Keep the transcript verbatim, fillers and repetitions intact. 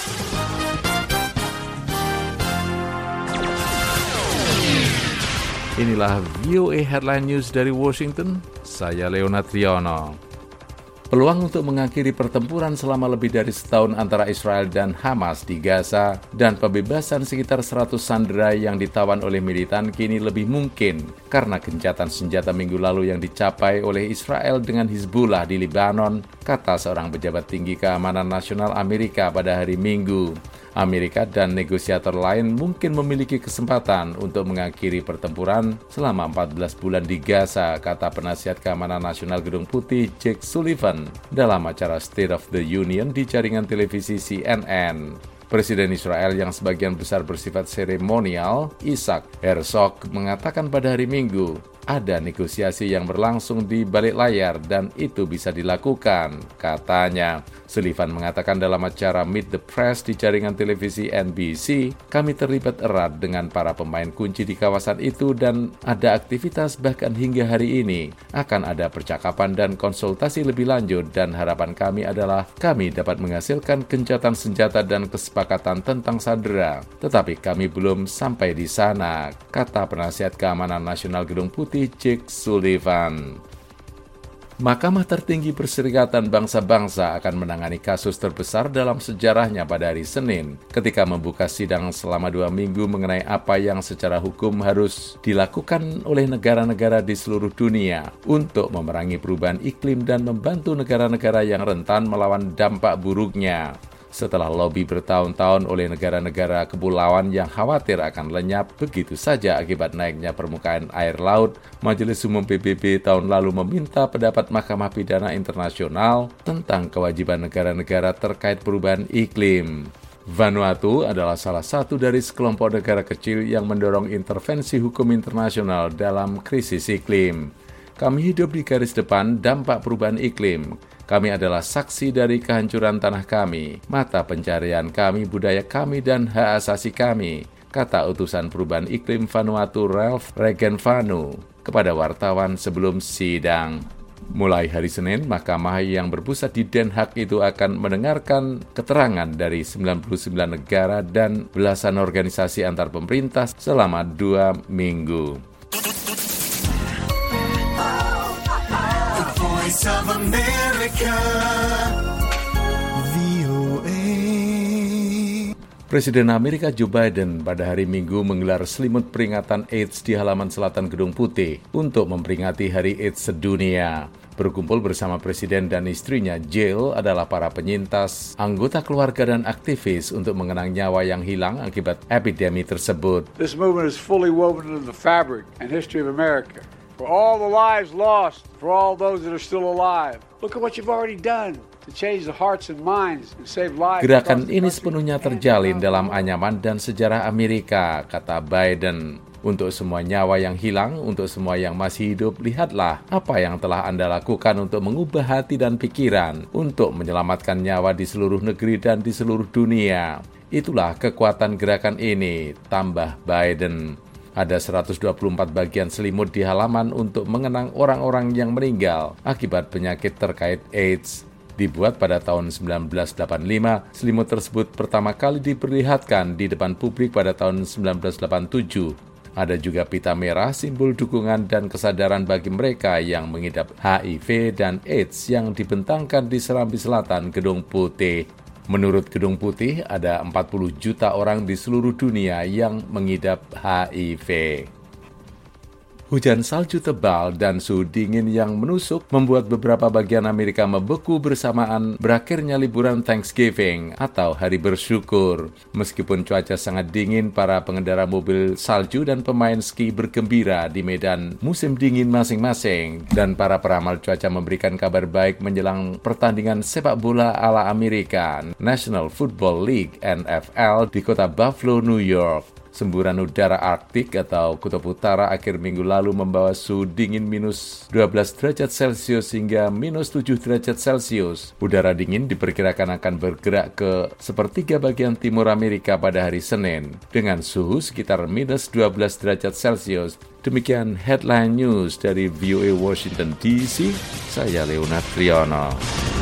Inilah V O A Headline News dari Washington, saya Leonard Triono. Peluang untuk mengakhiri pertempuran selama lebih dari setahun antara Israel dan Hamas di Gaza dan pembebasan sekitar seratus sandera yang ditawan oleh militan kini lebih mungkin karena gencatan senjata minggu lalu yang dicapai oleh Israel dengan Hizbullah di Lebanon, kata seorang pejabat tinggi keamanan nasional Amerika pada hari Minggu. Amerika dan negosiator lain mungkin memiliki kesempatan untuk mengakhiri pertempuran selama empat belas bulan di Gaza, kata penasihat keamanan nasional Gedung Putih Jake Sullivan dalam acara State of the Union di jaringan televisi C N N. Presiden Israel yang sebagian besar bersifat seremonial, Isaac Herzog, mengatakan pada hari Minggu, ada negosiasi yang berlangsung di balik layar dan itu bisa dilakukan, katanya. Sullivan mengatakan dalam acara Meet the Press di jaringan televisi N B C, kami terlibat erat dengan para pemain kunci di kawasan itu dan ada aktivitas bahkan hingga hari ini. Akan ada percakapan dan konsultasi lebih lanjut dan harapan kami adalah kami dapat menghasilkan gencatan senjata dan kesepakatan tentang sandera. Tetapi kami belum sampai di sana, kata penasihat keamanan nasional Gedung Putih Jake Sullivan. Mahkamah Tertinggi Perserikatan Bangsa-Bangsa akan menangani kasus terbesar dalam sejarahnya pada hari Senin ketika membuka sidang selama dua minggu mengenai apa yang secara hukum harus dilakukan oleh negara-negara di seluruh dunia untuk memerangi perubahan iklim dan membantu negara-negara yang rentan melawan dampak buruknya. Setelah lobi bertahun-tahun oleh negara-negara kepulauan yang khawatir akan lenyap begitu saja akibat naiknya permukaan air laut, Majelis Umum P B B tahun lalu meminta pendapat Mahkamah Pidana Internasional tentang kewajiban negara-negara terkait perubahan iklim. Vanuatu adalah salah satu dari sekelompok negara kecil yang mendorong intervensi hukum internasional dalam krisis iklim. Kami hidup di garis depan dampak perubahan iklim. Kami adalah saksi dari kehancuran tanah kami, mata pencarian kami, budaya kami, dan hak asasi kami, kata utusan perubahan iklim Vanuatu Ralph Regenvanu kepada wartawan sebelum sidang. Mulai hari Senin, mahkamah yang berpusat di Den Haag itu akan mendengarkan keterangan dari sembilan puluh sembilan negara dan belasan organisasi antar pemerintah selama dua minggu. Voice of America, V O A. Presiden Amerika Joe Biden pada hari Minggu menggelar selimut peringatan AIDS di halaman selatan Gedung Putih untuk memperingati Hari AIDS Sedunia. Berkumpul bersama Presiden dan istrinya Jill adalah para penyintas, anggota keluarga dan aktivis untuk mengenang nyawa yang hilang akibat epidemi tersebut. This movement is fully woven into the fabric and history of America. For all the lives lost, for all those that are still alive. Look at what you've already done to change the hearts and minds and save lives. Gerakan ini sepenuhnya terjalin dalam anyaman dan sejarah Amerika, kata Biden. Untuk semua nyawa yang hilang, untuk semua yang masih hidup, lihatlah apa yang telah Anda lakukan untuk mengubah hati dan pikiran, untuk menyelamatkan nyawa di seluruh negeri dan di seluruh dunia. Itulah kekuatan gerakan ini, tambah Biden. Ada seratus dua puluh empat bagian selimut di halaman untuk mengenang orang-orang yang meninggal akibat penyakit terkait AIDS. Dibuat pada tahun sembilan belas delapan puluh lima, selimut tersebut pertama kali diperlihatkan di depan publik pada tahun sembilan belas delapan puluh tujuh. Ada juga pita merah, simbol dukungan dan kesadaran bagi mereka yang mengidap H I V dan AIDS yang dibentangkan di Serambi Selatan Gedung Putih. Menurut Gedung Putih, ada empat puluh juta orang di seluruh dunia yang mengidap H I V. Hujan salju tebal dan suhu dingin yang menusuk membuat beberapa bagian Amerika membeku bersamaan berakhirnya liburan Thanksgiving atau Hari Bersyukur. Meskipun cuaca sangat dingin, para pengendara mobil salju dan pemain ski bergembira di medan musim dingin masing-masing. Dan para peramal cuaca memberikan kabar baik menjelang pertandingan sepak bola ala Amerika, National Football League N F L di kota Buffalo, New York. Semburan udara Arktik atau Kutub Utara akhir minggu lalu membawa suhu dingin minus dua belas derajat Celcius hingga minus tujuh derajat Celcius. Udara dingin diperkirakan akan bergerak ke sepertiga bagian timur Amerika pada hari Senin, dengan suhu sekitar minus dua belas derajat Celcius. Demikian Headline News dari V O A Washington D C, saya Leonard Triono.